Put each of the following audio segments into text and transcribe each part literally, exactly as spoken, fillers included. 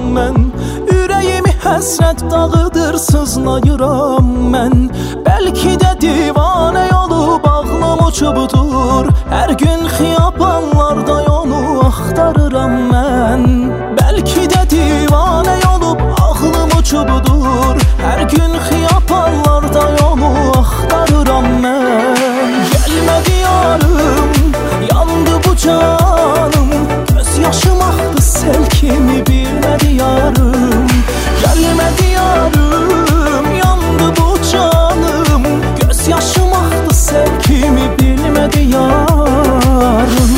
mən. Ürəyimi həsrət dağıdır, sızlayıram mən. Bəlkə də divanə olub ağlım uçubdur. Hər gün xiyabanlarda yolu axtarıram mən. Bəlkə də divanə olub ağlım uçubdur. Hər gün xiyabanlarda yolu axtarıram mən. Gəlmədi yarım, yandı bu canım. Göz yaşım axdı sel kimi, bilmədi yarım. Gəlmədi yarım, yandı bu canım. Göz yaşım axdı sel kimi, bilmədi yarım.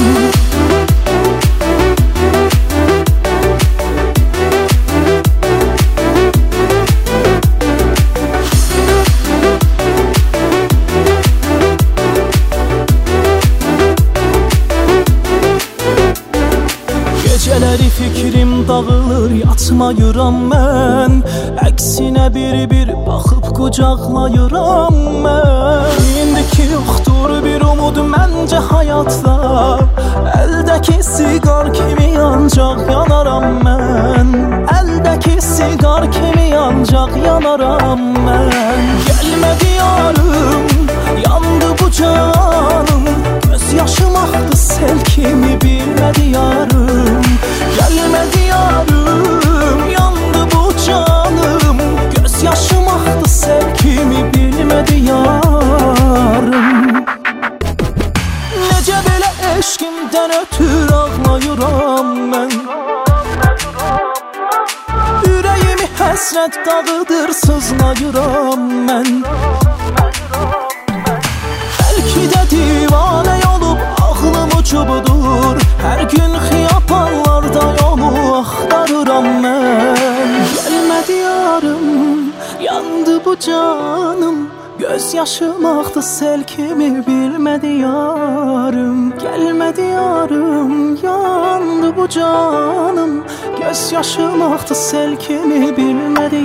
Gecələri fikrim dağılır, yatmayıram mən. Əksinə bir-bir baxıb qucaqlayıram mən. İndiki yoxdur bir umud məncə həyatda. Əldəki siqar kimi ancaq yanaram mən. Əldəki siqar kimi ancaq yanaram mən. Gəlmədi yarım, yandı bu canım. Göz yaşım axdı sel kimi, bilmədi yarım. Gəlmədi yarım, yandı bu canım. Göz yaşım axdı sel kimi, bilmədi yarım. Necə belə eşqimdən ötür ağlayıram mən. Ürəyimi həsrət dağıdır, sızlayıram mən. Bəlkə də divanə olub ağlım uçubdur. Hər gün xiyabanlarda yolu axtarıram mən. Gəlmədi yarım, yandı bu canım. Göz yaşım axdı sel kimi, bilmədi yarım. Gəlmədi yarım, yandı bu canım. Göz yaşım axdı sel kimi, bilmədi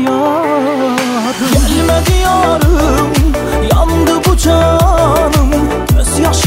yarım. Gəlmədi yarım, yandı bu canım. Göz yaşım